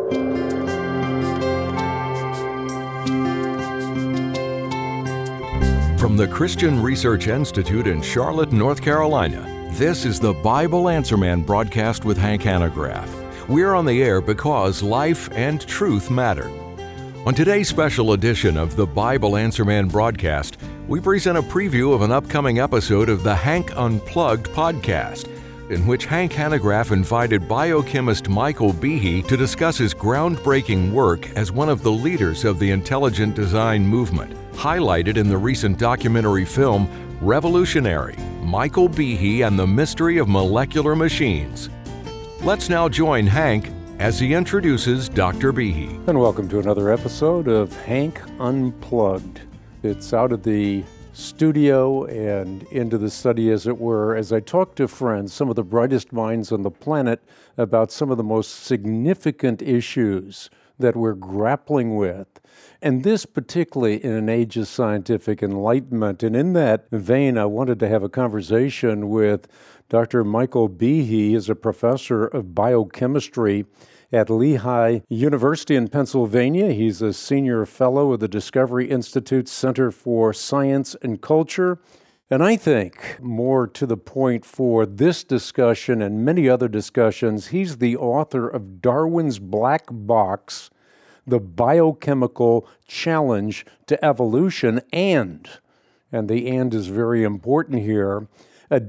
From the Christian Research Institute in Charlotte, North Carolina, this is the Bible Answer Man broadcast with Hank Hanegraaff. We're on the air because life and truth matter. On today's special edition of the Bible Answer Man broadcast, we present a preview of an upcoming episode of the Hank Unplugged podcast, in which Hank Hanegraaff invited biochemist Michael Behe to discuss his groundbreaking work as one of the leaders of the intelligent design movement, highlighted in the recent documentary film Revolutionary: Michael Behe and the Mystery of Molecular Machines. Let's now join Hank as he introduces Dr. Behe. And welcome to another episode of Hank Unplugged. It's out of the studio and into the study, as it were, as I talk to friends, some of the brightest minds on the planet, about some of the most significant issues that we're grappling with. And this particularly in an age of scientific enlightenment. And in that vein, I wanted to have a conversation with Dr. Michael Behe. He is a professor of biochemistry at Lehigh University in Pennsylvania. He's a senior fellow of the Discovery Institute Center for Science and Culture. And I think, more to the point for this discussion and many other discussions, he's the author of Darwin's Black Box, The Biochemical Challenge to Evolution, and the and is very important here, a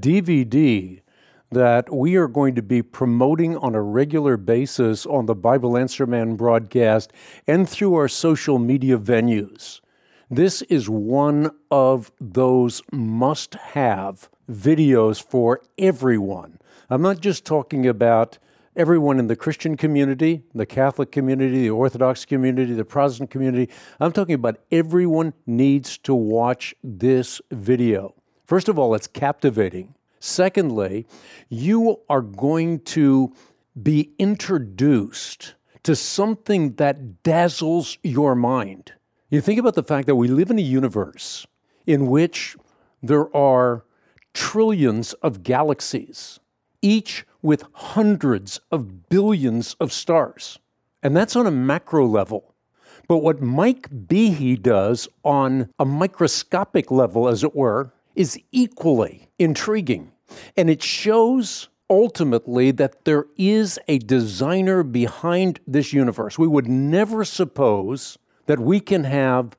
DVD that we are going to be promoting on a regular basis on the Bible Answer Man broadcast and through our social media venues. This is one of those must-have videos for everyone. I'm not just talking about everyone in the Christian community, the Catholic community, the Orthodox community, the Protestant community. I'm talking about everyone needs to watch this video. First of all, it's captivating. Secondly, you are going to be introduced to something that dazzles your mind. You think about the fact that we live in a universe in which there are trillions of galaxies, each with hundreds of billions of stars. And that's on a macro level. But what Mike Behe does on a microscopic level, as it were, is equally intriguing. And it shows ultimately that there is a designer behind this universe. We would never suppose that we can have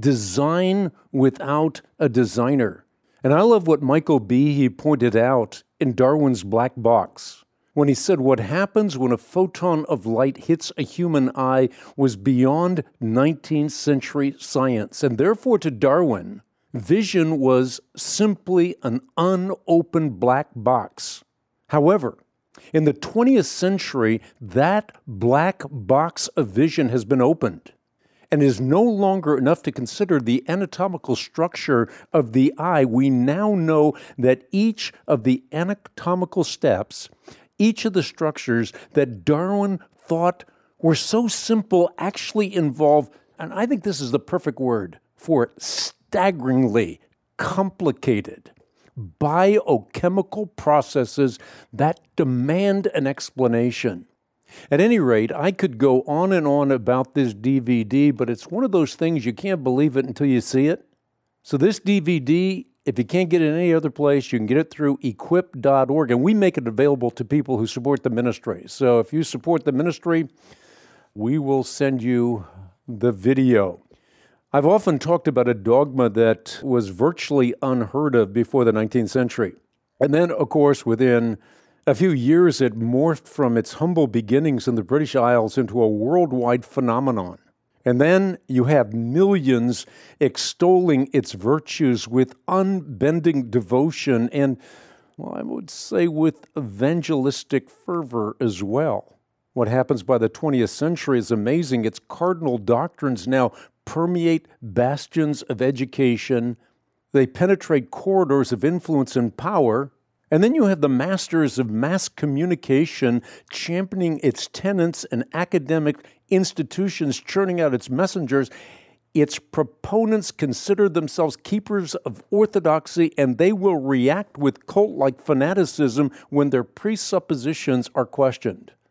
design without a designer. And I love what Michael Behe pointed out in Darwin's Black Box, when he said what happens when a photon of light hits a human eye was beyond 19th century science. And therefore, to Darwin, vision was simply an unopened black box. However, in the 20th century, that black box of vision has been opened and is no longer enough to consider the anatomical structure of the eye. We now know that each of the anatomical steps, each of the structures that Darwin thought were so simple actually involve, and I think this is the perfect word for it, staggeringly complicated biochemical processes that demand an explanation. At any rate, I could go on and on about this DVD, but it's one of those things you can't believe it until you see it. So this DVD, if you can't get it any other place, you can get it through equip.org, and we make it available to people who support the ministry. So if you support the ministry, we will send you the video. I've often talked about a dogma that was virtually unheard of before the 19th century. And then, of course, within a few years, it morphed from its humble beginnings in the British Isles into a worldwide phenomenon. And then you have millions extolling its virtues with unbending devotion and, well, I would say with evangelistic fervor as well. What happens by the 20th century is amazing. Its cardinal doctrines now permeate bastions of education. They penetrate corridors of influence and power. And then you have the masters of mass communication championing its tenets and academic institutions churning out its messengers. Its proponents consider themselves keepers of orthodoxy, and they will react with cult-like fanaticism when their presuppositions are questioned.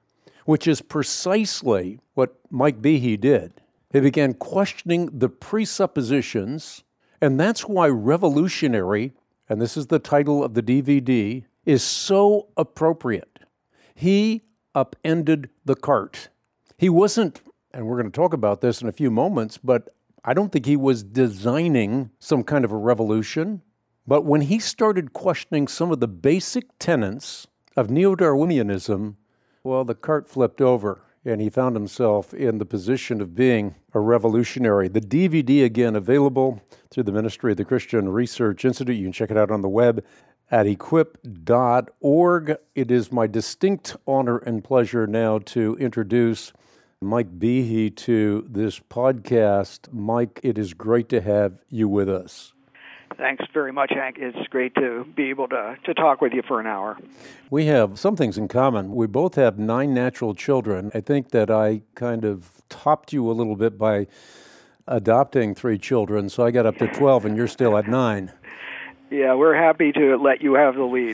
which is precisely what Mike Behe did. He began questioning the presuppositions, and that's why Revolutionary, and this is the title of the DVD, is so appropriate. He upended the cart. He wasn't, and we're going to talk about this in a few moments, but I don't think he was designing some kind of a revolution. But when he started questioning some of the basic tenets of neo-Darwinianism, well, the cart flipped over, and he found himself in the position of being a revolutionary. The DVD, again, available through the Ministry of the Christian Research Institute. You can check it out on the web at equip.org. It is my distinct honor and pleasure now to introduce Mike Behe to this podcast. Mike, it is great to have you with us. Thanks very much, Hank. It's great to be able to talk with you for an hour. We have some things in common. We both have 9 natural children. I think that I kind of topped you a little bit by adopting 3 children, so I got up to 12, and you're still at 9. Yeah, we're happy to let you have the lead.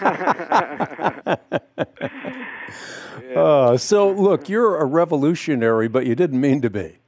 So, look, you're a revolutionary, but you didn't mean to be.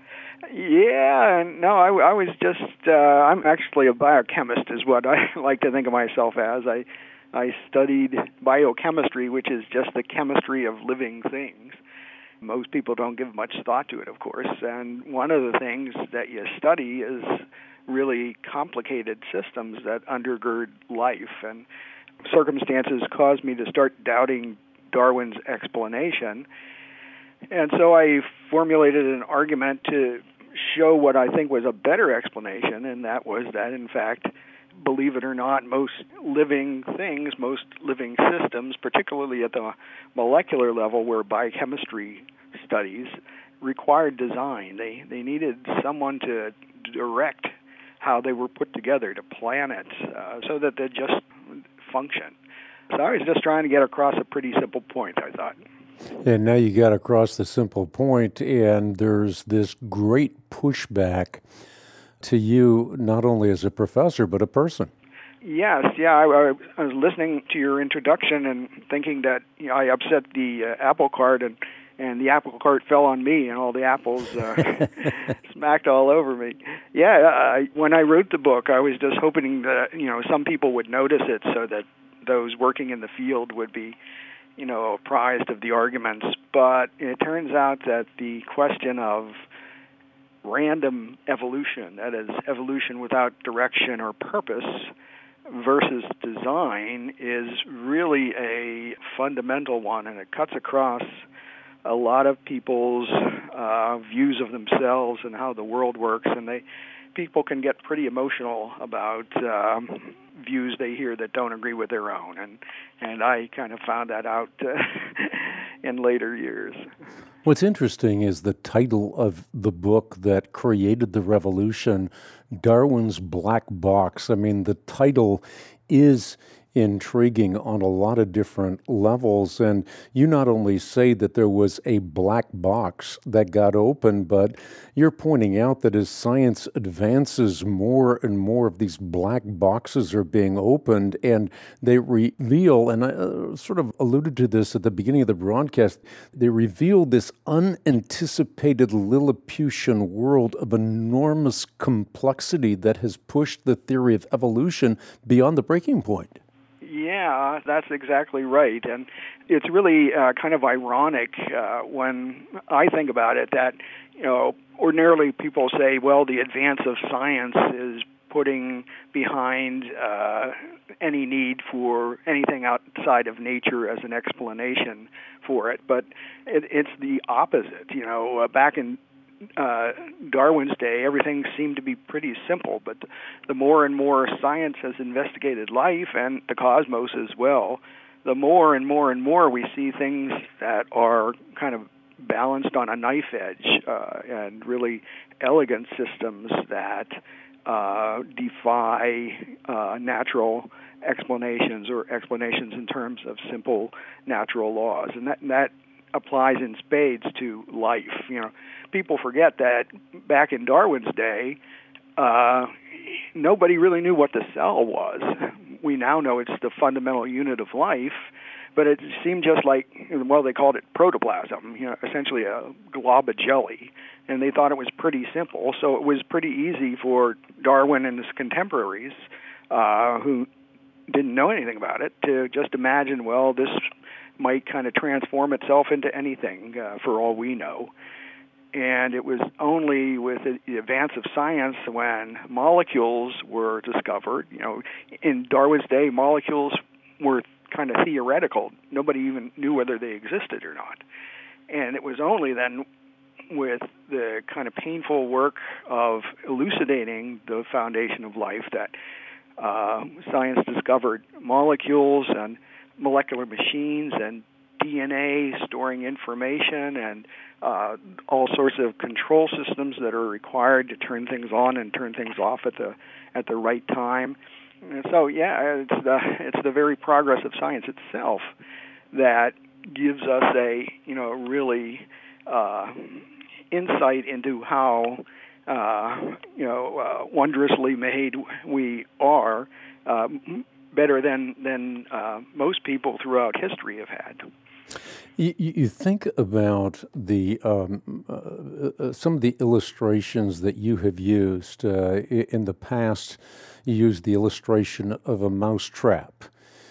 Yeah, no, I was just, I'm actually a biochemist is what I like to think of myself as. I studied biochemistry, which is just the chemistry of living things. Most people don't give much thought to it, of course, and one of the things that you study is really complicated systems that undergird life, and circumstances caused me to start doubting Darwin's explanation, and so I formulated an argument to show what I think was a better explanation, and that was that, in fact, believe it or not, most living things, most living systems, particularly at the molecular level where biochemistry studies, required design. They needed someone to direct how they were put together, to plan it, so that they just function. So I was just trying to get across a pretty simple point, I thought. And now you got across the simple point, and there's this great pushback to you, not only as a professor, but a person. Yes, yeah. I was listening to your introduction and thinking that I upset the apple cart, and the apple cart fell on me, and all the apples smacked all over me. Yeah, when I wrote the book, I was just hoping that some people would notice it, so that those working in the field would be apprised of the arguments. But it turns out that the question of random evolution, that is, evolution without direction or purpose, versus design, is really a fundamental one, and it cuts across a lot of people's views of themselves and how the world works, and people can get pretty emotional about views they hear that don't agree with their own, and I kind of found that out in later years. What's interesting is the title of the book that created the revolution, Darwin's Black Box. I mean, the title is intriguing on a lot of different levels, and you not only say that there was a black box that got open, but you're pointing out that as science advances, more and more of these black boxes are being opened, and they reveal, and I sort of alluded to this at the beginning of the broadcast, they reveal this unanticipated Lilliputian world of enormous complexity that has pushed the theory of evolution beyond the breaking point. Yeah, that's exactly right. And it's really kind of ironic when I think about it that, ordinarily people say, well, the advance of science is putting behind any need for anything outside of nature as an explanation for it. But it's the opposite. Back in Darwin's day, everything seemed to be pretty simple, but the more and more science has investigated life and the cosmos as well, the more and more and more we see things that are kind of balanced on a knife edge and really elegant systems that defy natural explanations or explanations in terms of simple natural laws. And that applies in spades to life. People forget that back in Darwin's day, nobody really knew what the cell was. We now know it's the fundamental unit of life, but it seemed just like, well, they called it protoplasm, essentially a glob of jelly, and they thought it was pretty simple. So it was pretty easy for Darwin and his contemporaries, who didn't know anything about it, to just imagine, well, this might kind of transform itself into anything, for all we know. And it was only with the advance of science when molecules were discovered. In Darwin's day, molecules were kind of theoretical. Nobody even knew whether they existed or not. And it was only then with the kind of painful work of elucidating the foundation of life that science discovered molecules and molecular machines and DNA storing information and all sorts of control systems that are required to turn things on and turn things off at the right time. And so, it's the very progress of science itself that gives us a really insight into how wondrously made we are, better than most people throughout history have had. You think about the some of the illustrations that you have used. In the past, you used the illustration of a mousetrap.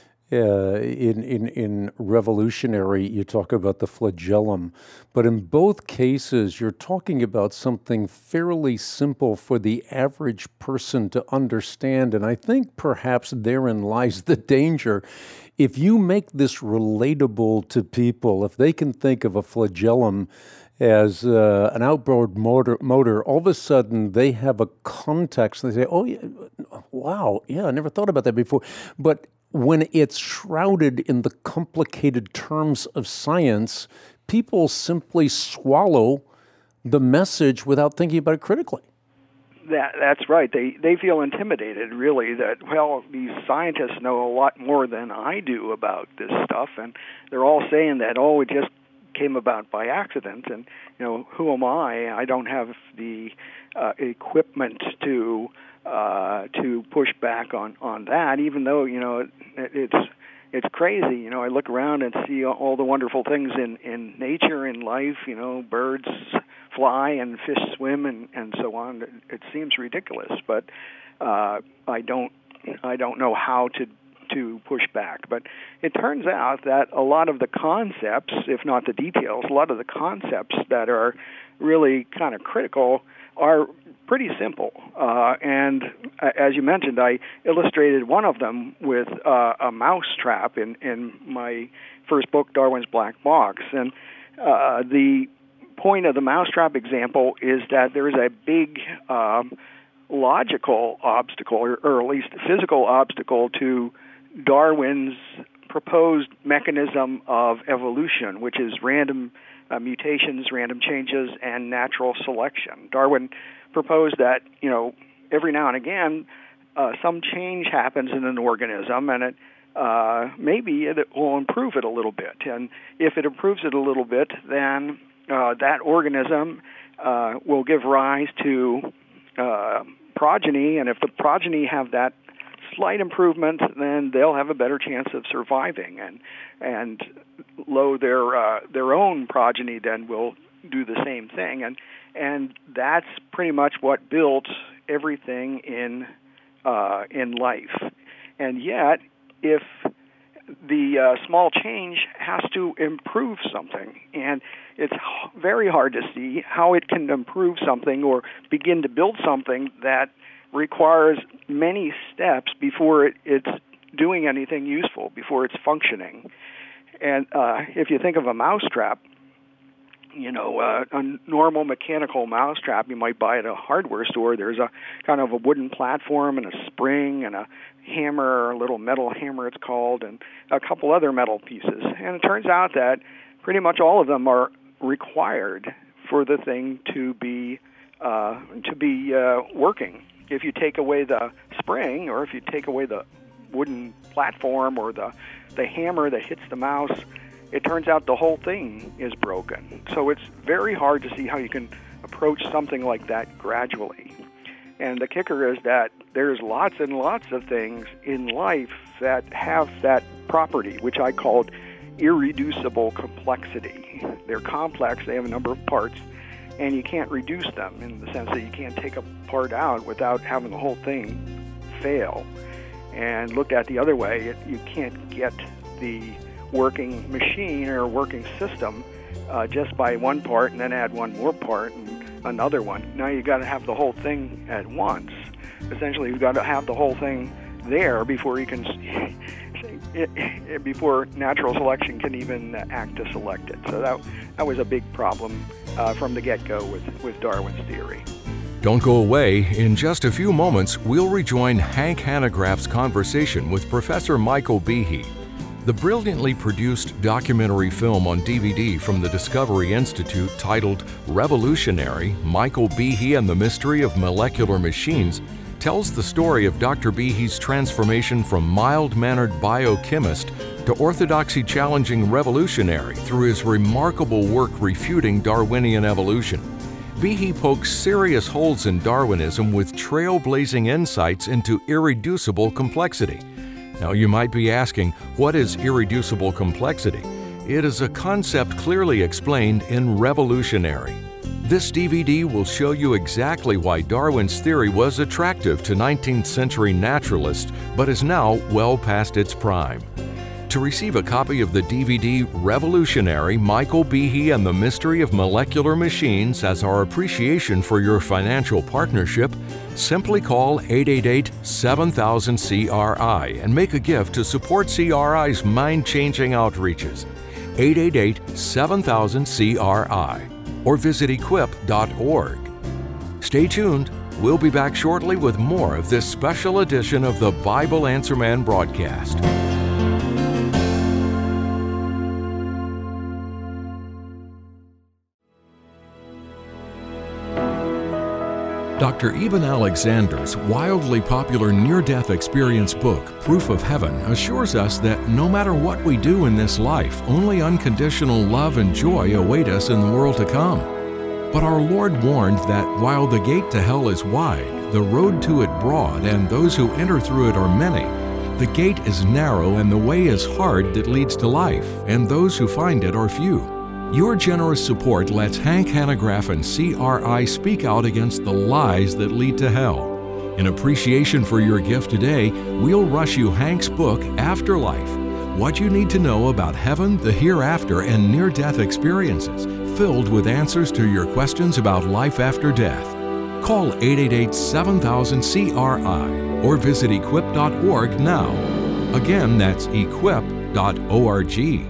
In Revolutionary, you talk about the flagellum. But in both cases, you're talking about something fairly simple for the average person to understand. And I think perhaps therein lies the danger. If you make this relatable to people, if they can think of a flagellum as an outboard motor, all of a sudden they have a context. They say, oh, yeah, wow, yeah, I never thought about that before. But when it's shrouded in the complicated terms of science, people simply swallow the message without thinking about it critically. That's right. They feel intimidated, really, that, well, these scientists know a lot more than I do about this stuff, and they're all saying that, oh, it just came about by accident, and, who am I? I don't have the equipment to push back on that, even though, it's crazy. I look around and see all the wonderful things in nature, in life, birds fly and fish swim and so on. It seems ridiculous, but I don't know how to push back. But it turns out that a lot of the concepts, if not the details, a lot of the concepts that are really kind of critical are pretty simple. And as you mentioned, I illustrated one of them with a mousetrap in my first book, Darwin's Black Box. And the point of the mousetrap example is that there is a big logical obstacle, or at least physical obstacle, to Darwin's proposed mechanism of evolution, which is random mutations, random changes, and natural selection. Darwin proposed that, every now and again, some change happens in an organism, and maybe it will improve it a little bit. And if it improves it a little bit, then that organism will give rise to progeny, and if the progeny have that slight improvement, then they'll have a better chance of surviving, and their own progeny then will do the same thing, and that's pretty much what built everything in life. And yet, if the small change has to improve something, and it's very hard to see how it can improve something or begin to build something that requires many steps before it's doing anything useful, before it's functioning. And if you think of a mousetrap, a normal mechanical mousetrap you might buy at a hardware store, there's a kind of a wooden platform and a spring and a hammer, a little metal hammer it's called, and a couple other metal pieces. And it turns out that pretty much all of them are required for the thing to be working. If you take away the spring, or if you take away the wooden platform or the hammer that hits the mouse, it turns out the whole thing is broken. So it's very hard to see how you can approach something like that gradually. And the kicker is that there's lots and lots of things in life that have that property, which I called irreducible complexity. They're complex, they have a number of parts, and you can't reduce them in the sense that you can't take a part out without having the whole thing fail. And looked at the other way, you can't get the working machine or working system just by one part and then add one more part and another one. Now you've got to have the whole thing at once. Essentially, you've got to have the whole thing there before you can, before natural selection can even act to select it. So that was a big problem from the get-go with Darwin's theory. Don't go away. In just a few moments, we'll rejoin Hank Hanegraaff's conversation with Professor Michael Behe. The brilliantly produced documentary film on DVD from the Discovery Institute titled Revolutionary, Michael Behe and the Mystery of Molecular Machines tells the story of Dr. Behe's transformation from mild-mannered biochemist to orthodoxy-challenging revolutionary through his remarkable work refuting Darwinian evolution. Behe pokes serious holes in Darwinism with trailblazing insights into irreducible complexity. Now, you might be asking, what is irreducible complexity? It is a concept clearly explained in Revolutionary. This DVD will show you exactly why Darwin's theory was attractive to 19th century naturalists, but is now well past its prime. To receive a copy of the DVD Revolutionary, Michael Behe and the Mystery of Molecular Machines as our appreciation for your financial partnership, simply call 888-7000-CRI and make a gift to support CRI's mind-changing outreaches. 888-7000-CRI or visit equip.org. Stay tuned. We'll be back shortly with more of this special edition of the Bible Answer Man broadcast. Dr. Eben Alexander's wildly popular near-death experience book, Proof of Heaven, assures us that no matter what we do in this life, only unconditional love and joy await us in the world to come. But our Lord warned that while the gate to hell is wide, the road to it broad, and those who enter through it are many, the gate is narrow and the way is hard that leads to life, and those who find it are few. Your generous support lets Hank Hanegraaff and CRI speak out against the lies that lead to hell. In appreciation for your gift today, we'll rush you Hank's book, Afterlife: What You Need to Know About Heaven, the Hereafter, and Near-Death Experiences, filled with answers to your questions about life after death. Call 888-7000-CRI or visit equip.org now. Again, that's equip.org.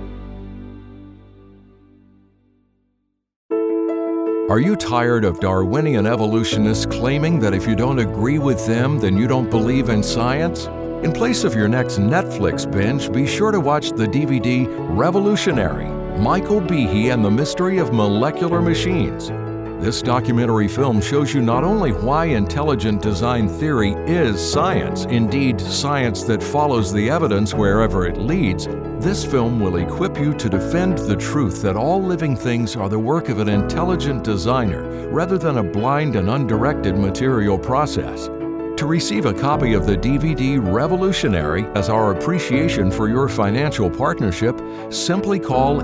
Are you tired of Darwinian evolutionists claiming that if you don't agree with them, then you don't believe in science? In place of your next Netflix binge, be sure to watch the DVD Revolutionary, Michael Behe and the Mystery of Molecular Machines. This documentary film shows you not only why intelligent design theory is science, indeed science that follows the evidence wherever it leads. This film will equip you to defend the truth that all living things are the work of an intelligent designer rather than a blind and undirected material process. To receive a copy of the DVD Revolutionary as our appreciation for your financial partnership, simply call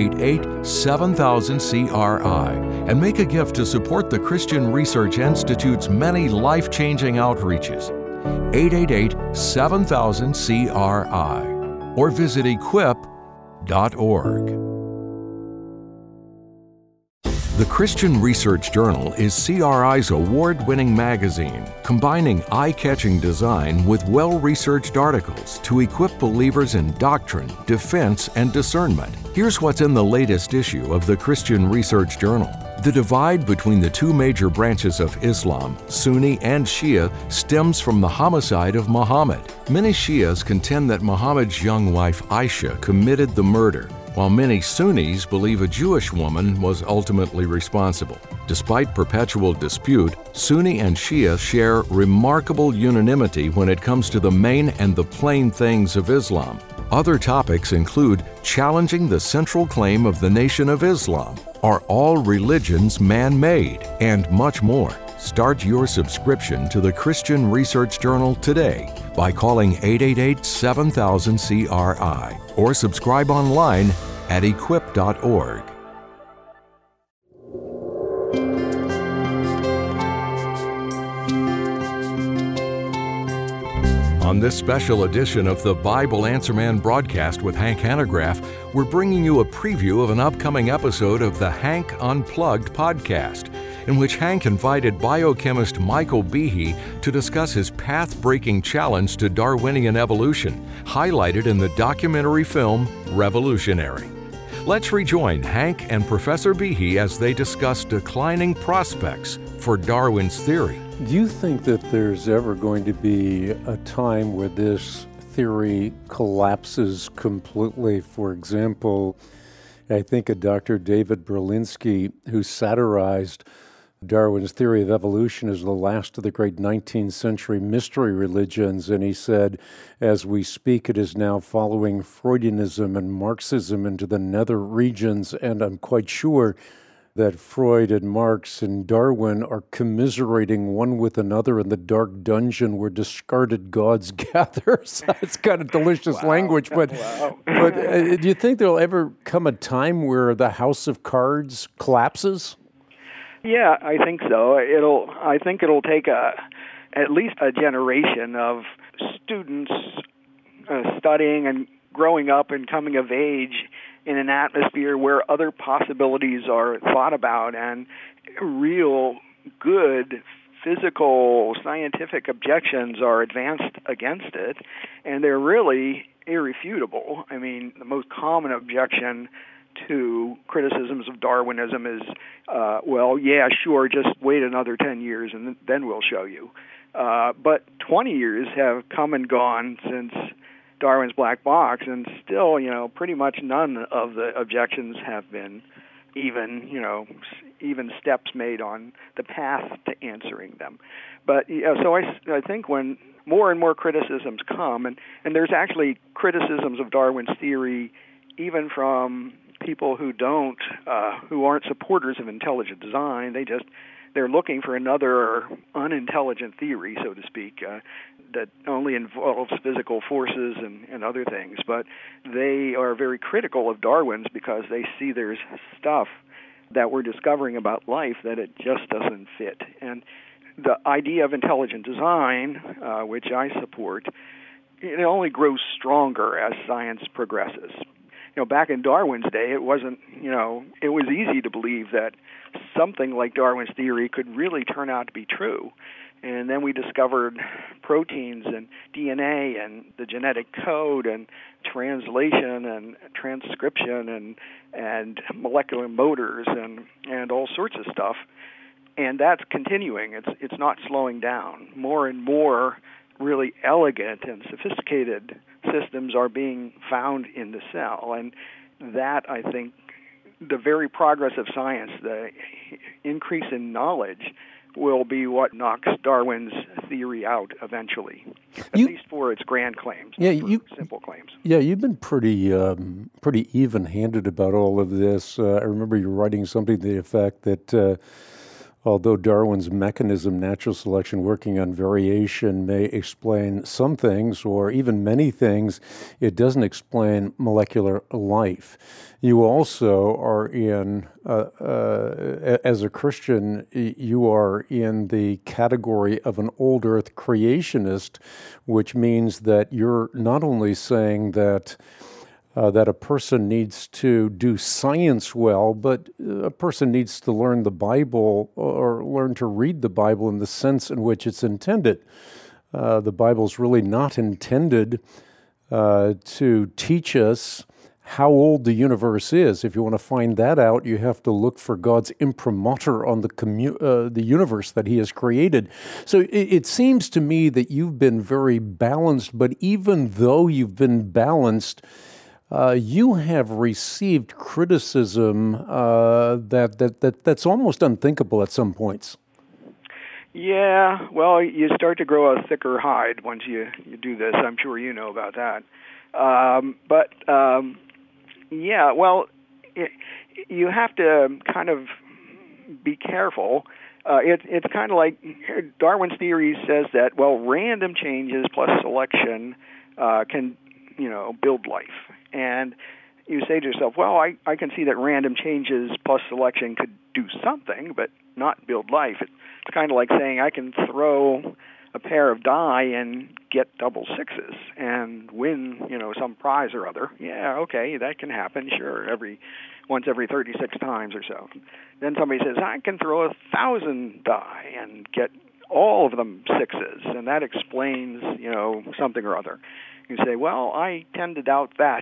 888-7000-CRI and make a gift to support the Christian Research Institute's many life-changing outreaches. 888-7000-CRI or visit equip.org. The Christian Research Journal is CRI's award-winning magazine, combining eye-catching design with well-researched articles to equip believers in doctrine, defense, and discernment. Here's what's in the latest issue of the Christian Research Journal. The divide between the two major branches of Islam, Sunni and Shia, stems from the homicide of Muhammad. Many Shias contend that Muhammad's young wife Aisha committed the murder, while many Sunnis believe a Jewish woman was ultimately responsible. Despite perpetual dispute, Sunni and Shia share remarkable unanimity when it comes to the main and the plain things of Islam. Other topics include challenging the central claim of the Nation of Islam, are all religions man-made, and much more. Start your subscription to the Christian Research Journal today by calling 888-7000-CRI or subscribe online at equip.org. On this special edition of the Bible Answer Man broadcast with Hank Hanegraaff, we're bringing you a preview of an upcoming episode of the Hank Unplugged podcast, in which Hank invited biochemist Michael Behe to discuss his path-breaking challenge to Darwinian evolution, highlighted in the documentary film Revolutionary. Let's rejoin Hank and Professor Behe as they discuss declining prospects for Darwin's theory. Do you think that there's ever going to be a time where this theory collapses completely? For example, I think of Dr. David Berlinski, who satirized Darwin's theory of evolution as the last of the great 19th century mystery religions, and he said, as we speak, it is now following Freudianism and Marxism into the nether regions, and I'm quite sure that Freud and Marx and Darwin are commiserating one with another in the dark dungeon where discarded gods gather. So it's kind of delicious language, but do you think there'll ever come a time where the house of cards collapses? Yeah, I think so. I think it'll take at least a generation of students studying and growing up and coming of age in an atmosphere where other possibilities are thought about and real good physical scientific objections are advanced against it, and they're really irrefutable. I mean, the most common objection to criticisms of Darwinism is, just wait another 10 years and then we'll show you. But 20 years have come and gone since Darwin's black box, and still, pretty much none of the objections have been even steps made on the path to answering them. But so I think when more and more criticisms come, and there's actually criticisms of Darwin's theory even from people who aren't supporters of intelligent design. They're looking for another unintelligent theory, so to speak, that only involves physical forces and other things. But they are very critical of Darwin's because they see there's stuff that we're discovering about life that it just doesn't fit. And the idea of intelligent design, which I support, it only grows stronger as science progresses. Back in Darwin's day, it was easy to believe that something like Darwin's theory could really turn out to be true. And then we discovered proteins and DNA and the genetic code and translation and transcription and molecular motors and all sorts of stuff. And that's continuing. It's not slowing down. More and more really elegant and sophisticated systems are being found in the cell. And that, I think, the very progress of science, the increase in knowledge, will be what knocks Darwin's theory out eventually, at least for its grand claims, simple claims. Yeah, you've been pretty even-handed about all of this. I remember you writing something to the effect that although Darwin's mechanism, natural selection working on variation, may explain some things or even many things, it doesn't explain molecular life. You also are as a Christian, you are in the category of an old earth creationist, which means that you're not only saying that a person needs to do science well, but a person needs to learn the Bible or learn to read the Bible in the sense in which it's intended. The Bible's really not intended to teach us how old the universe is. If you want to find that out, you have to look for God's imprimatur on the universe that He has created. So it seems to me that you've been very balanced, but even though you've been balanced, you have received criticism that's almost unthinkable at some points. Yeah, well, you start to grow a thicker hide once you do this. I'm sure you know about that. You have to kind of be careful It's kind of like Darwin's theory says that, well, random changes plus selection can, build life. And you say to yourself, well, I can see that random changes plus selection could do something, but not build life. It's kind of like saying I can throw a pair of die and get double sixes and win, some prize or other. Yeah, okay, that can happen, sure, once every 36 times or so. Then somebody says, I can throw 1,000 die and get all of them sixes, and that explains, something or other. You say, well, I tend to doubt that.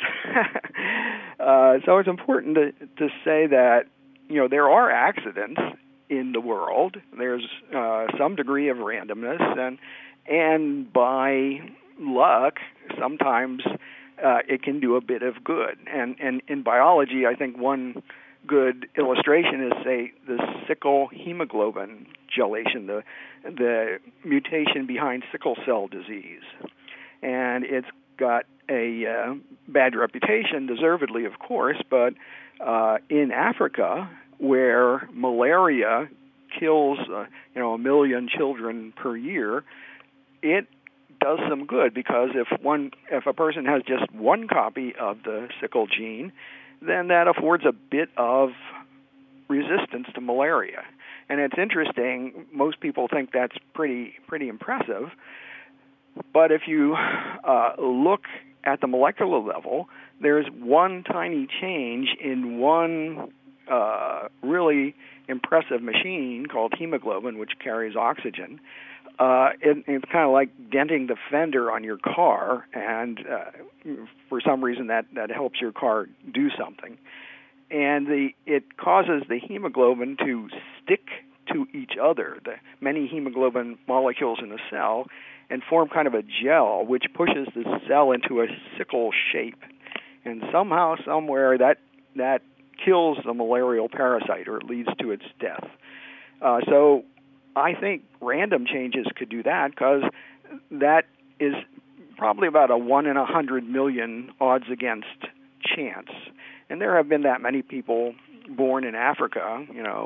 So it's important to say that, there are accidents in the world. There's some degree of randomness, and by luck, sometimes it can do a bit of good. And in biology, I think one good illustration is, say, the sickle hemoglobin gelation, the mutation behind sickle cell disease. And it's got a bad reputation, deservedly, of course, but in Africa, where malaria kills, 1 million children per year, it does some good, because if a person has just one copy of the sickle gene, then that affords a bit of resistance to malaria. And it's interesting, most people think that's pretty impressive, but if you look at the molecular level, there's one tiny change in one really impressive machine called hemoglobin, which carries oxygen. It's kind of like denting the fender on your car, and for some reason that helps your car do something. And it causes the hemoglobin to stick to each other, the many hemoglobin molecules in a cell, and form kind of a gel, which pushes the cell into a sickle shape. And somehow, somewhere, that kills the malarial parasite, or it leads to its death. So I think random changes could do that, because that is probably about a 1 in 100 million odds against chance. And there have been that many people born in Africa,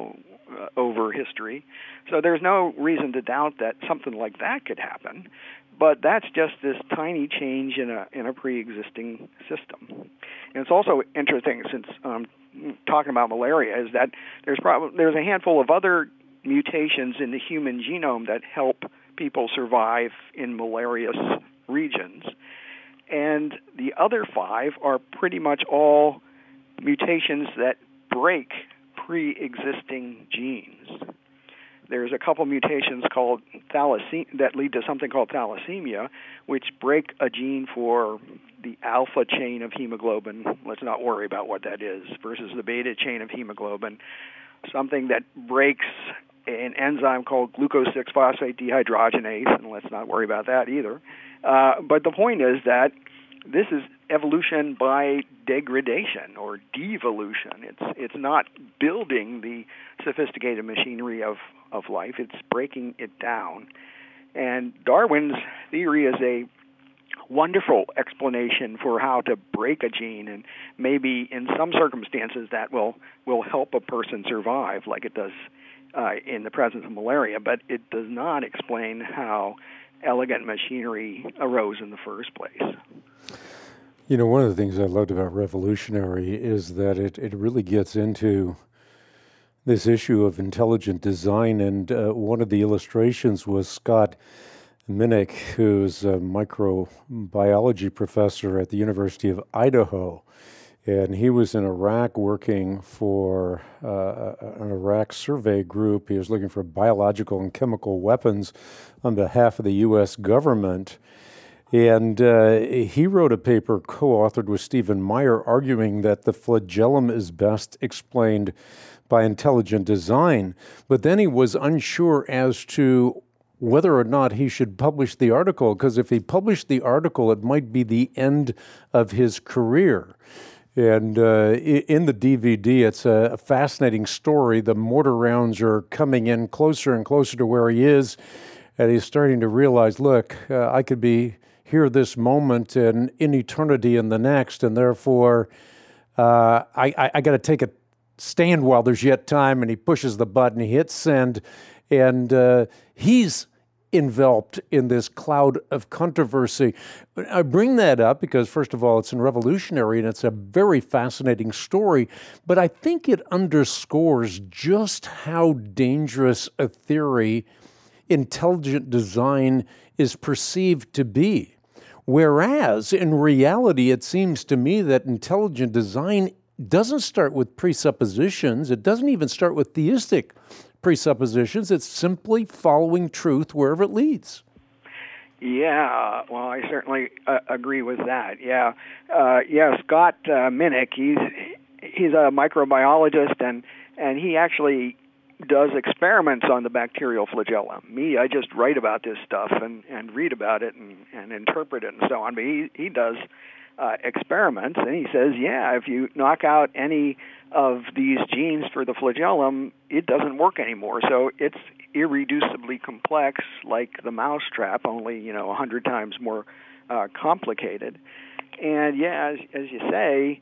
over history. So there's no reason to doubt that something like that could happen. But that's just this tiny change in a pre-existing system. And it's also interesting, since talking about malaria, is that there's a handful of other mutations in the human genome that help people survive in malarious regions. And the other 5 are pretty much all mutations that break pre-existing genes. There's a couple mutations called that lead to something called thalassemia, which break a gene for the alpha chain of hemoglobin. Let's not worry about what that is, versus the beta chain of hemoglobin, something that breaks an enzyme called glucose-6-phosphate dehydrogenase, and let's not worry about that either. But the point is that this is evolution by degradation or devolution. It's not building the sophisticated machinery of life. It's breaking it down. And Darwin's theory is a wonderful explanation for how to break a gene, and maybe in some circumstances that will help a person survive, like it does in the presence of malaria, but it does not explain how elegant machinery arose in the first place. One of the things I loved about Revolutionary is that it really gets into this issue of intelligent design, and one of the illustrations was Scott Minnick, who's a microbiology professor at the University of Idaho, and he was in Iraq working for an Iraq survey group. He was looking for biological and chemical weapons on behalf of the U.S. government. And he wrote a paper co-authored with Stephen Meyer arguing that the flagellum is best explained by intelligent design. But then he was unsure as to whether or not he should publish the article, because if he published the article, it might be the end of his career. And in the DVD, it's a fascinating story. The mortar rounds are coming in closer and closer to where he is, and he's starting to realize, look, I could be here this moment and in eternity in the next, and therefore I got to take a stand while there's yet time. And he pushes the button, he hits send, and he's enveloped in this cloud of controversy. I bring that up because, first of all, it's revolutionary and it's a very fascinating story, but I think it underscores just how dangerous a theory intelligent design is perceived to be. Whereas, in reality, it seems to me that intelligent design doesn't start with presuppositions. It doesn't even start with theistic presuppositions. It's simply following truth wherever it leads. Yeah, well, I certainly agree with that. Yeah, Scott Minnick, he's a microbiologist, and he actually does experiments on the bacterial flagellum. I just write about this stuff and read about it and interpret it and so on. But he does experiments, and he says, if you knock out any of these genes for the flagellum, it doesn't work anymore. So it's irreducibly complex, like the mousetrap, only 100 times more complicated. And as you say,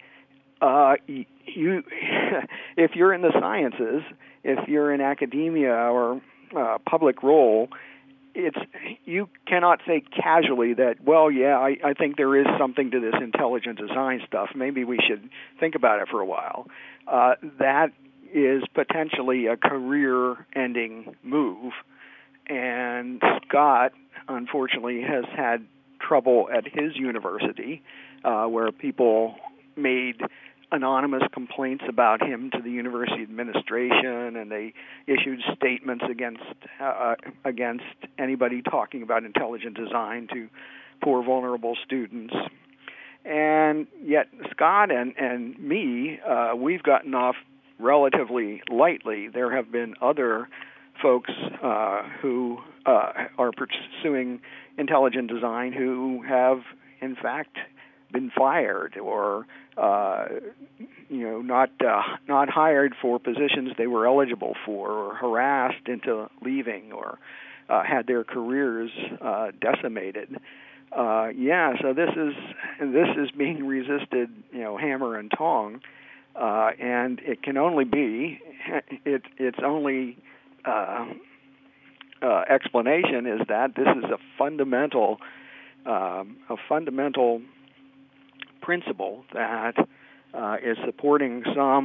you if you're in the sciences, if you're in academia or public role, you cannot say casually that, I think there is something to this intelligent design stuff. Maybe we should think about it for a while. That is potentially a career-ending move. And Scott, unfortunately, has had trouble at his university where people made anonymous complaints about him to the university administration, and they issued statements against anybody talking about intelligent design to poor, vulnerable students. And yet Scott and me, we've gotten off relatively lightly. There have been other folks who are pursuing intelligent design who have, in fact, been fired or not hired for positions they were eligible for, or harassed into leaving, or had their careers decimated. So this is being resisted, hammer and tong, and it can only be its only explanation is that this is a fundamental principle that is supporting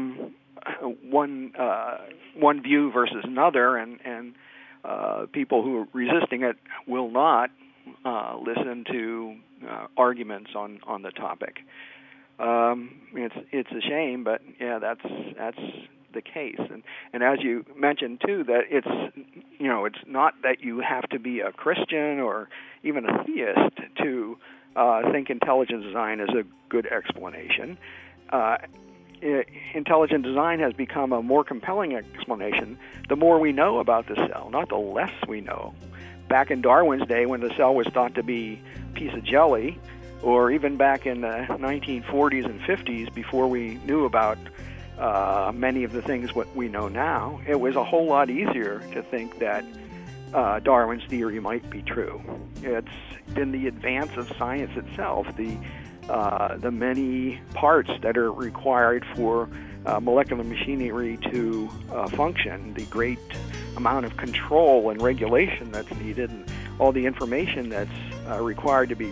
one view versus another, and people who are resisting it will not listen to arguments on the topic. It's a shame, but that's the case. And as you mentioned too, that it's not that you have to be a Christian or even a theist to think intelligent design is a good explanation. Intelligent design has become a more compelling explanation the more we know about the cell, not the less we know. Back in Darwin's day, when the cell was thought to be a piece of jelly, or even back in the 1940s and 50s, before we knew about many of the things what we know now, it was a whole lot easier to think that Darwin's theory might be true. It's been the advance of science itself, the many parts that are required for molecular machinery to function, the great amount of control and regulation that's needed, and all the information that's required to be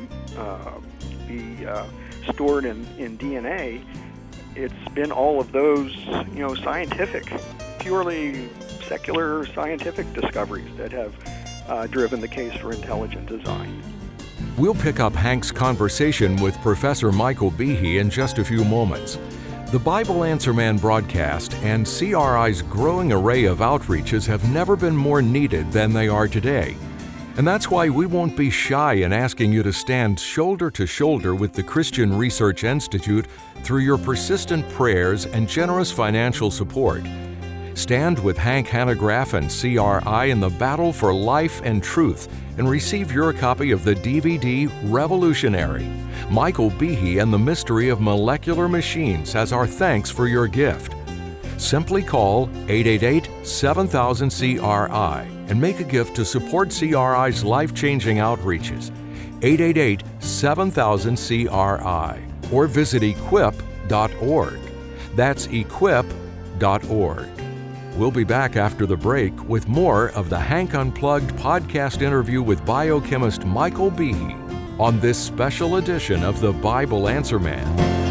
stored in DNA. It's been all of those, scientific, purely secular scientific discoveries that have driven the case for intelligent design. We'll pick up Hank's conversation with Professor Michael Behe in just a few moments. The Bible Answer Man broadcast and CRI's growing array of outreaches have never been more needed than they are today. And that's why we won't be shy in asking you to stand shoulder to shoulder with the Christian Research Institute through your persistent prayers and generous financial support. Stand with Hank Hanegraaff and CRI in the battle for life and truth and receive your copy of the DVD Revolutionary, Michael Behe and the Mystery of Molecular Machines as our thanks for your gift. Simply call 888-7000-CRI and make a gift to support CRI's life-changing outreaches. 888-7000-CRI or visit equip.org. That's equip.org. We'll be back after the break with more of the Hank Unplugged podcast interview with biochemist Michael Behe on this special edition of the Bible Answer Man.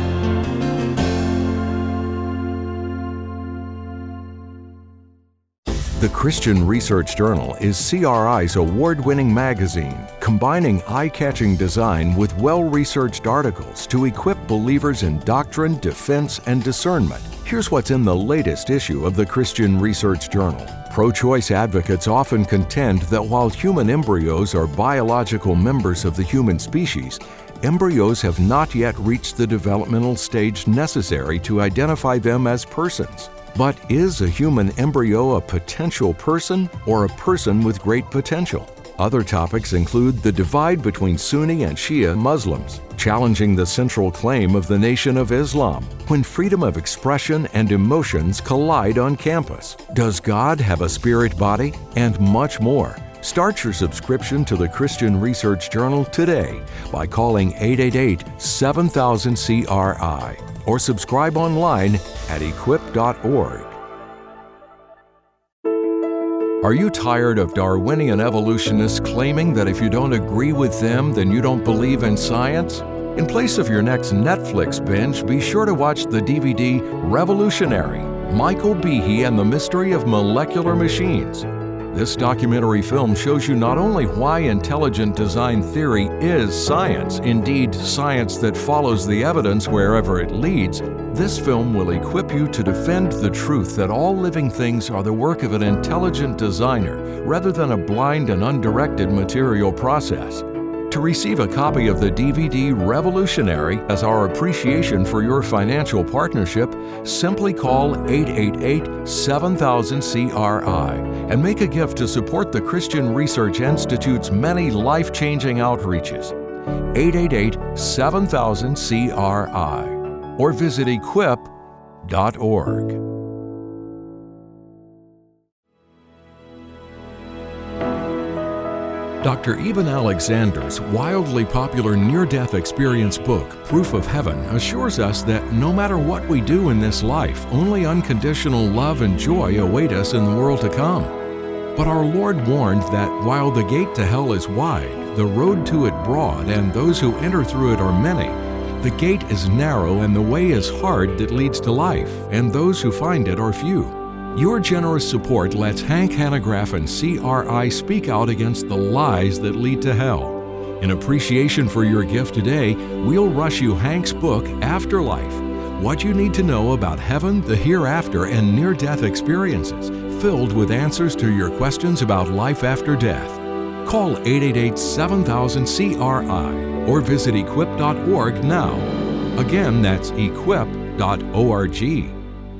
The Christian Research Journal is CRI's award-winning magazine, combining eye-catching design with well-researched articles to equip believers in doctrine, defense, and discernment. Here's what's in the latest issue of the Christian Research Journal. Pro-choice advocates often contend that while human embryos are biological members of the human species, embryos have not yet reached the developmental stage necessary to identify them as persons. But is a human embryo a potential person or a person with great potential? Other topics include the divide between Sunni and Shia Muslims, challenging the central claim of the Nation of Islam, when freedom of expression and emotions collide on campus. Does God have a spirit body? And much more. Start your subscription to the Christian Research Journal today by calling 888-7000-CRI or subscribe online at equip.org. Are you tired of Darwinian evolutionists claiming that if you don't agree with them, then you don't believe in science? In place of your next Netflix binge, be sure to watch the DVD Revolutionary: Michael Behe and the Mystery of Molecular Machines. This documentary film shows you not only why intelligent design theory is science, indeed science that follows the evidence wherever it leads. This film will equip you to defend the truth that all living things are the work of an intelligent designer rather than a blind and undirected material process. To receive a copy of the DVD Revolutionary as our appreciation for your financial partnership, simply call 888-7000-CRI and make a gift to support the Christian Research Institute's many life-changing outreaches. 888-7000-CRI or visit equip.org. Dr. Eben Alexander's wildly popular near-death experience book, Proof of Heaven, assures us that no matter what we do in this life, only unconditional love and joy await us in the world to come. But our Lord warned that while the gate to hell is wide, the road to it broad, and those who enter through it are many, the gate is narrow and the way is hard that leads to life, and those who find it are few. Your generous support lets Hank Hanegraaff and CRI speak out against the lies that lead to hell. In appreciation for your gift today, we'll rush you Hank's book, Afterlife: What You Need to Know About Heaven, the Hereafter, and Near-Death Experiences, filled with answers to your questions about life after death. Call 888-7000-CRI or visit equip.org now. Again, that's equip.org.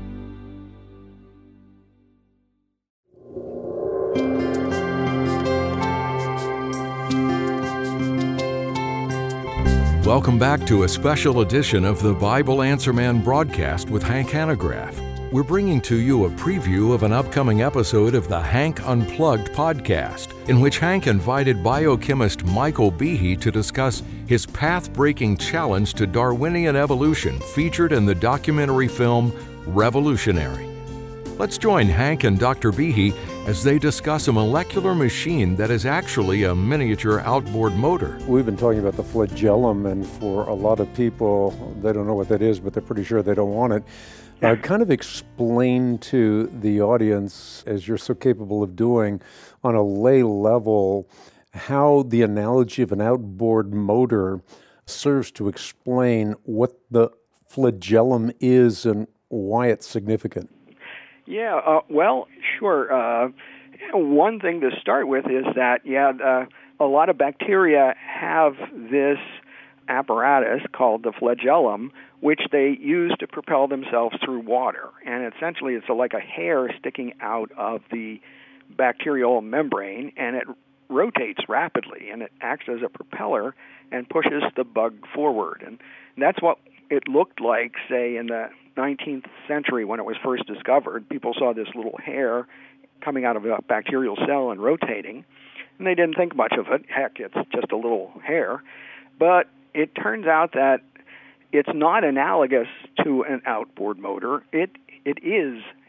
Welcome back to a special edition of the Bible Answer Man broadcast with Hank Hanegraaff. We're bringing to you a preview of an upcoming episode of the Hank Unplugged podcast, in which Hank invited biochemist Michael Behe to discuss his path-breaking challenge to Darwinian evolution featured in the documentary film Revolutionary. Let's join Hank and Dr. Behe as they discuss a molecular machine that is actually a miniature outboard motor. We've been talking about the flagellum, and for a lot of people, they don't know what that is, but they're pretty sure they don't want it. Kind of explain to the audience, as you're so capable of doing, on a lay level, how the analogy of an outboard motor serves to explain what the flagellum is and why it's significant. Yeah, well, sure. One thing to start with is that, a lot of bacteria have this apparatus called the flagellum, which they use to propel themselves through water. And essentially, it's like a hair sticking out of the bacterial membrane, and it rotates rapidly, and it acts as a propeller and pushes the bug forward. And that's what it looked like, say, in the 19th century when it was first discovered. People saw this little hair coming out of a bacterial cell and rotating, and they didn't think much of it. Heck, it's just a little hair. But it turns out that it's not analogous to an outboard motor. It is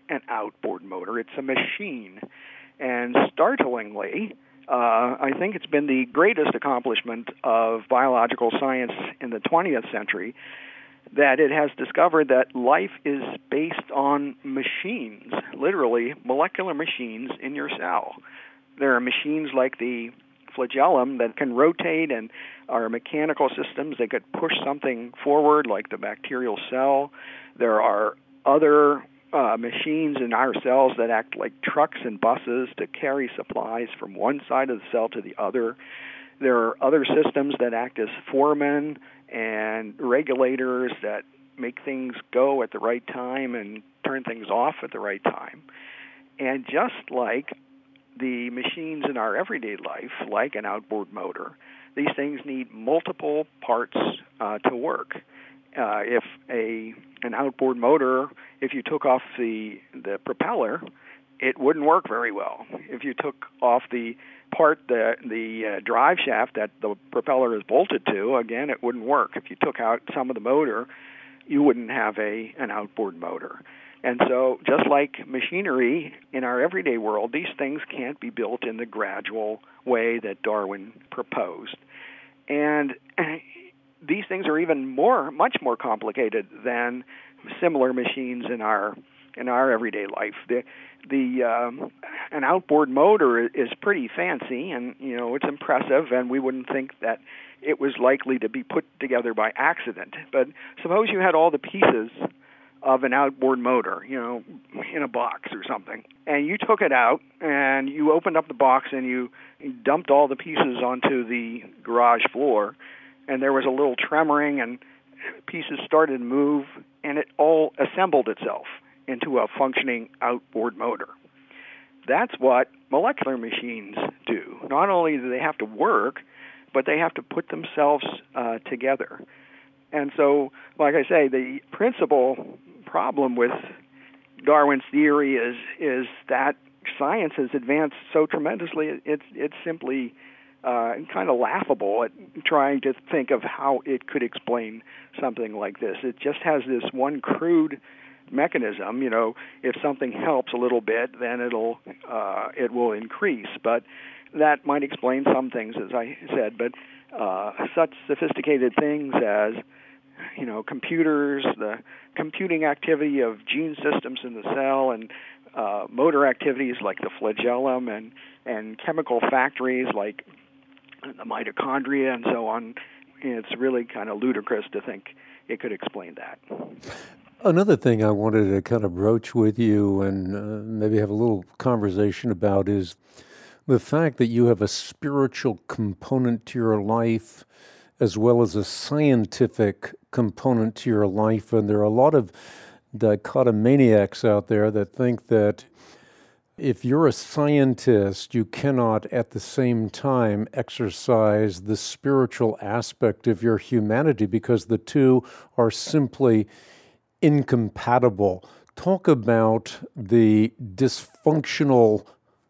an outboard motor. It's a machine. And startlingly, I think it's been the greatest accomplishment of biological science in the 20th century that it has discovered that life is based on machines, literally molecular machines in your cell. There are machines like the flagellum that can rotate and are mechanical systems that could push something forward, like the bacterial cell. There are other machines in our cells that act like trucks and buses to carry supplies from one side of the cell to the other. There are other systems that act as foremen and regulators that make things go at the right time and turn things off at the right time. And just like the machines in our everyday life, like an outboard motor, these things need multiple parts to work. If an outboard motor, if you took off the propeller, it wouldn't work very well. If you took off the drive shaft that the propeller is bolted to, again, it wouldn't work. If you took out some of the motor, you wouldn't have an outboard motor. And so just like machinery in our everyday world, these things can't be built in the gradual way that Darwin proposed. And these things are even much more complicated than similar machines in our everyday life. An outboard motor is pretty fancy, and it's impressive, and we wouldn't think that it was likely to be put together by accident. But suppose you had all the pieces of an outboard motor, in a box or something, and you took it out and you opened up the box and you dumped all the pieces onto the garage floor, and there was a little tremoring and pieces started to move, and it all assembled itself into a functioning outboard motor. That's what molecular machines do. Not only do they have to work, but they have to put themselves together. And so, like I say, the principal problem with Darwin's theory is that science has advanced so tremendously, it's simply kind of laughable at trying to think of how it could explain something like this. It just has this one crude mechanism. If something helps a little bit, then it will increase. But that might explain some things, as I said. But such sophisticated things as computers, the computing activity of gene systems in the cell, and motor activities like the flagellum, and chemical factories like the mitochondria and so on, it's really kind of ludicrous to think it could explain that. Another thing I wanted to kind of broach with you and maybe have a little conversation about is the fact that you have a spiritual component to your life as well as a scientific component to your life. And there are a lot of dichotomaniacs out there that think that if you're a scientist, you cannot at the same time exercise the spiritual aspect of your humanity because the two are simply incompatible. Talk about the dysfunctional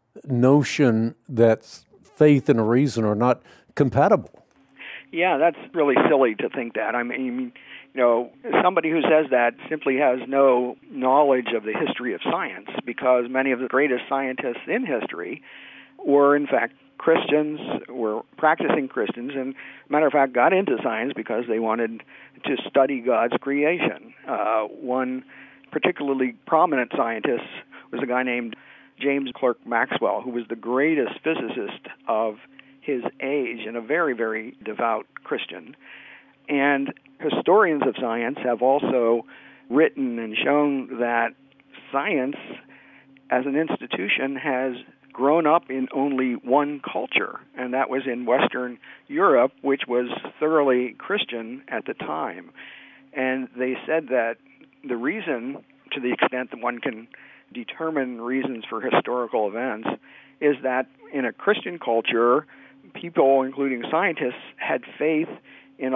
notion that faith and reason are not compatible. Yeah, that's really silly to think that. I mean, somebody who says that simply has no knowledge of the history of science, because many of the greatest scientists in history were, in fact, Christians, were practicing Christians, and, matter of fact, got into science because they wanted to study God's creation. One particularly prominent scientist was a guy named James Clerk Maxwell, who was the greatest physicist of his age and a very, very devout Christian. And historians of science have also written and shown that science as an institution has grown up in only one culture, and that was in Western Europe, which was thoroughly Christian at the time. And they said that the reason, to the extent that one can determine reasons for historical events, is that in a Christian culture, people, including scientists, had faith in a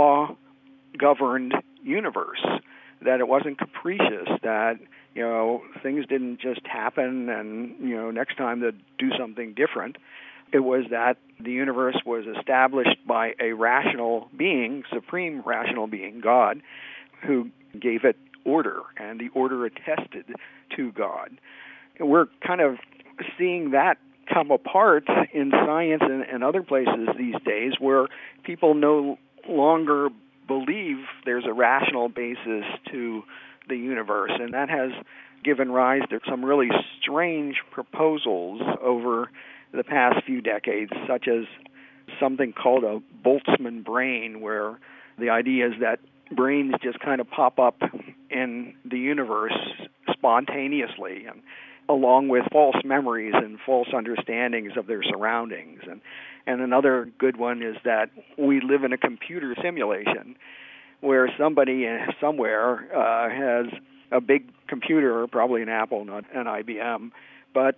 law-governed universe, that it wasn't capricious, that things didn't just happen and next time they'd do something different. It was that the universe was established by a rational being, supreme rational being, God, who gave it order, and the order attested to God. And we're kind of seeing that come apart in science and other places these days, where people no longer believe there's a rational basis to the universe, and that has given rise to some really strange proposals over the past few decades, such as something called a Boltzmann brain, where the idea is that brains just kind of pop up in the universe spontaneously, and along with false memories and false understandings of their surroundings. And another good one is that we live in a computer simulation where somebody somewhere has a big computer, probably an Apple, not an IBM, but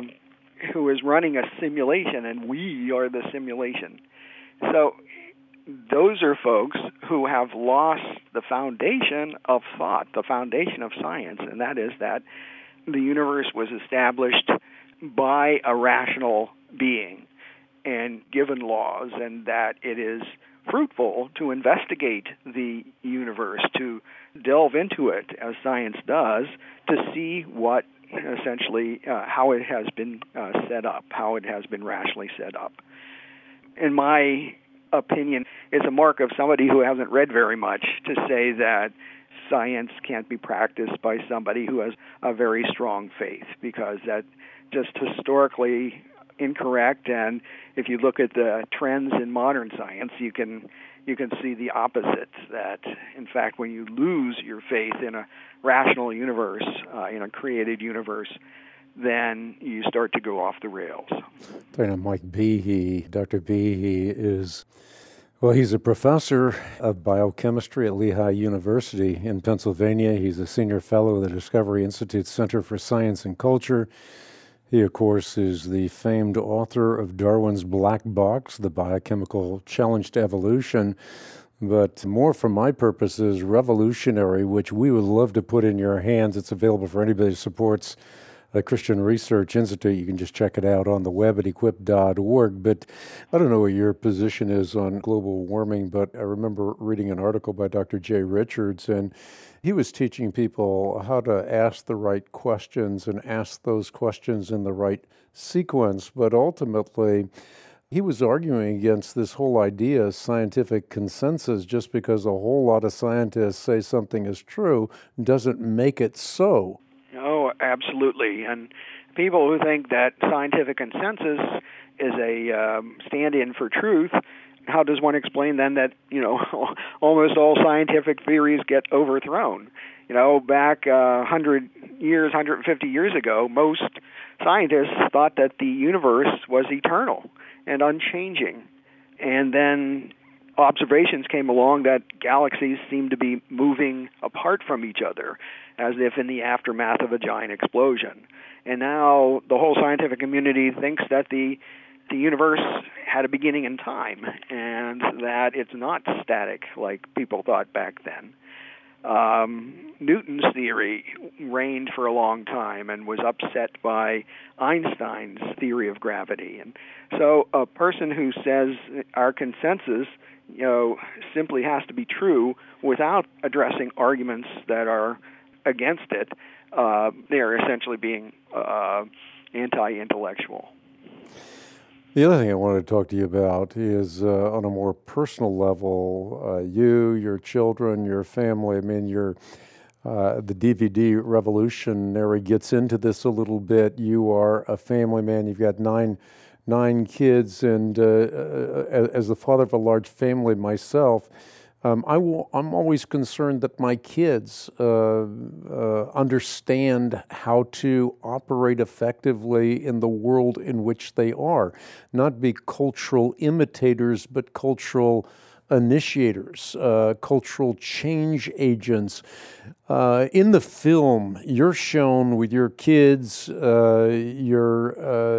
who is running a simulation, and we are the simulation. So those are folks who have lost the foundation of thought, the foundation of science, and that is that the universe was established by a rational being and given laws, and that it is fruitful to investigate the universe, to delve into it as science does, to see what essentially how it has been set up, how it has been rationally set up. In my opinion, it's a mark of somebody who hasn't read very much to say that science can't be practiced by somebody who has a very strong faith, because that's just historically incorrect. And if you look at the trends in modern science, you can see the opposite, that in fact when you lose your faith in a rational universe, in a created universe, then you start to go off the rails. Mike Behe, Dr. Behe is, well, he's a professor of biochemistry at Lehigh University in Pennsylvania. He's a senior fellow of the Discovery Institute Center for Science and Culture. He, of course, is the famed author of Darwin's Black Box, The Biochemical Challenge to Evolution. But more for my purposes, revolutionary, which we would love to put in your hands. It's available for anybody who supports the Christian Research Institute. You can just check it out on the web at equip.org. But I don't know what your position is on global warming, but I remember reading an article by Dr. Jay Richards, and he was teaching people how to ask the right questions and ask those questions in the right sequence. But ultimately, he was arguing against this whole idea of scientific consensus. Just because a whole lot of scientists say something is true doesn't make it so. Oh, absolutely. And people who think that scientific consensus is a stand-in for truth, how does one explain then that, almost all scientific theories get overthrown? Back 100 years, 150 years ago, most scientists thought that the universe was eternal and unchanging. And then observations came along that galaxies seemed to be moving apart from each other, as if in the aftermath of a giant explosion. And now the whole scientific community thinks that the universe had a beginning in time, and that it's not static like people thought back then. Newton's theory reigned for a long time and was upset by Einstein's theory of gravity. And so a person who says our consensus simply has to be true without addressing arguments that are against it, they're essentially being anti-intellectual. The other thing I wanted to talk to you about is on a more personal level, you, your children, your family. I mean, the DVD Revolutionary gets into this a little bit. You are a family man. You've got nine kids, and as the father of a large family myself, I'm always concerned that my kids understand how to operate effectively in the world in which they are, not be cultural imitators, but cultural initiators, cultural change agents. In the film, you're shown with your kids, you're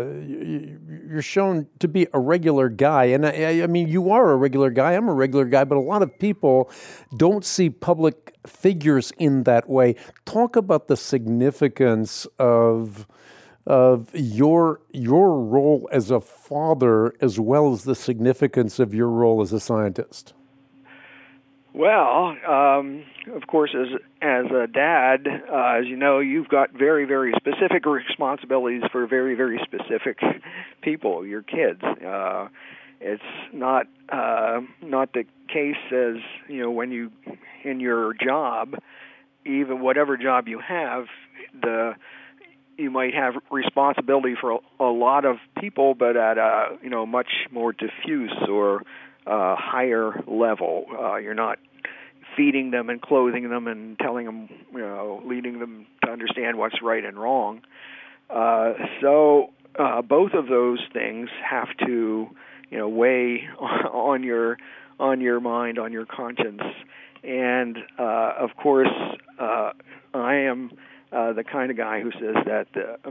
shown to be a regular guy. And I mean, you are a regular guy, I'm a regular guy, but a lot of people don't see public figures in that way. Talk about the significance of your role as a father, as well as the significance of your role as a scientist. Well, of course, as a dad, as you know, you've got very, very specific responsibilities for very, very specific people, your kids. It's not the case as, when you in your job, even whatever job you have, you might have responsibility for a lot of people, but at a much more diffuse or higher level. You're not feeding them and clothing them and telling them, leading them to understand what's right and wrong. So both of those things have to, weigh on your mind, on your conscience. And of course, I am the kind of guy who says that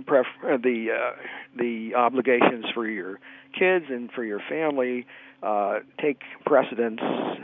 the obligations for your kids and for your family take precedence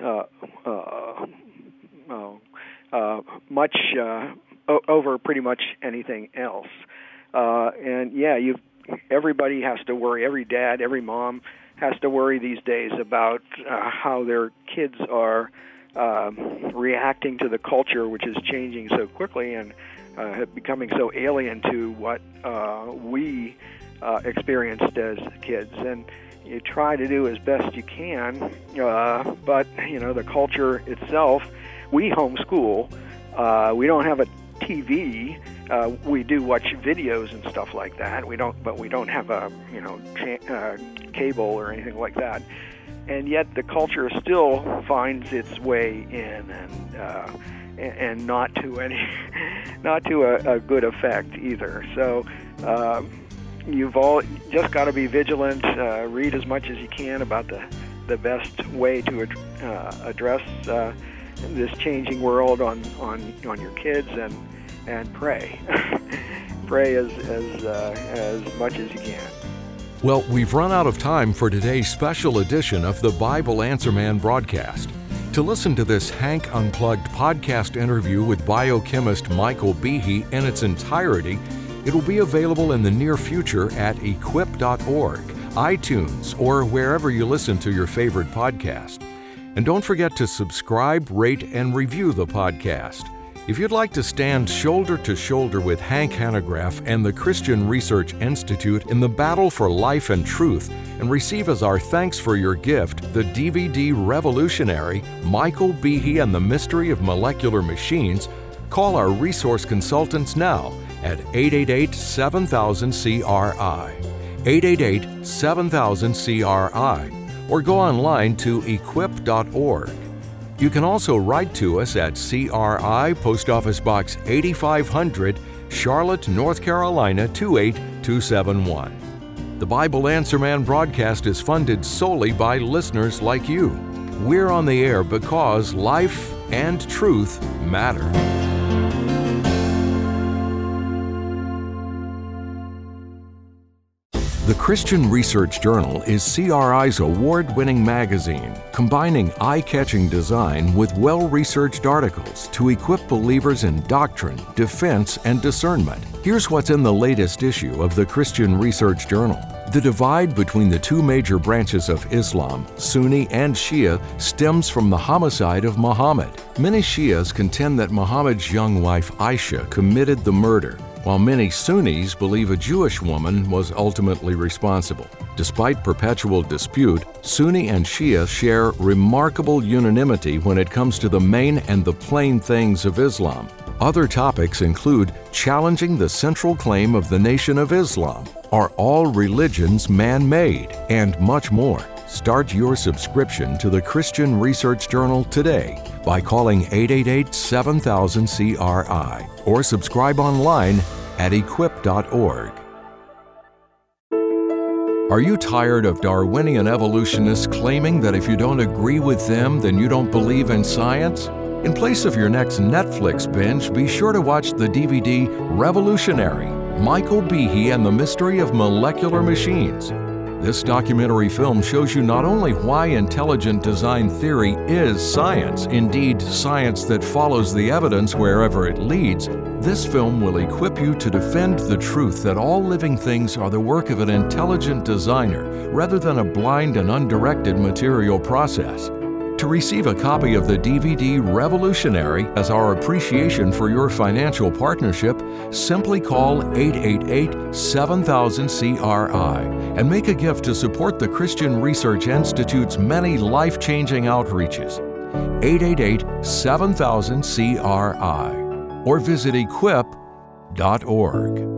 much over pretty much anything else. And everybody has to worry. Every dad, every mom has to worry these days about how their kids are reacting to the culture, which is changing so quickly and becoming so alien to what we experienced as kids. And you try to do as best you can, but the culture itself. We homeschool. We don't have a TV. We do watch videos and stuff like that. We don't have a cable or anything like that. And yet the culture still finds its way in, and not to a good effect either. So you've all just got to be vigilant. Read as much as you can about the best way to address this changing world on your kids, and pray. Pray as much as you can. Well, we've run out of time for today's special edition of the Bible Answer Man broadcast. To listen to this Hank Unplugged podcast interview with biochemist Michael Behe in its entirety, it will be available in the near future at equip.org, iTunes, or wherever you listen to your favorite podcast. And don't forget to subscribe, rate, and review the podcast. If you'd like to stand shoulder to shoulder with Hank Hanegraaff and the Christian Research Institute in the battle for life and truth, and receive as our thanks for your gift the DVD Revolutionary, Michael Behe and the Mystery of Molecular Machines, call our resource consultants now at 888-7000-CRI, 888-7000-CRI, or go online to equip.org. You can also write to us at CRI, Post Office Box 8500, Charlotte, North Carolina 28271. The Bible Answer Man broadcast is funded solely by listeners like you. We're on the air because life and truth matter. The Christian Research Journal is CRI's award-winning magazine, combining eye-catching design with well-researched articles to equip believers in doctrine, defense, and discernment. Here's what's in the latest issue of the Christian Research Journal. The divide between the two major branches of Islam, Sunni and Shia, stems from the homicide of Muhammad. Many Shias contend that Muhammad's young wife Aisha committed the murder, while many Sunnis believe a Jewish woman was ultimately responsible. Despite perpetual dispute, Sunni and Shia share remarkable unanimity when it comes to the main and the plain things of Islam. Other topics include challenging the central claim of the Nation of Islam, are all religions man-made, and much more. Start your subscription to the Christian Research Journal today by calling 888-7000-CRI or subscribe online at equip.org. Are you tired of Darwinian evolutionists claiming that if you don't agree with them, then you don't believe in science? In place of your next Netflix binge, be sure to watch the DVD Revolutionary, Michael Behe and the Mystery of Molecular Machines. This documentary film shows you not only why intelligent design theory is science, indeed science that follows the evidence wherever it leads. This film will equip you to defend the truth that all living things are the work of an intelligent designer rather than a blind and undirected material process. To receive a copy of the DVD Revolutionary as our appreciation for your financial partnership, simply call 888-7000-CRI and make a gift to support the Christian Research Institute's many life-changing outreaches. 888-7000-CRI or visit equip.org.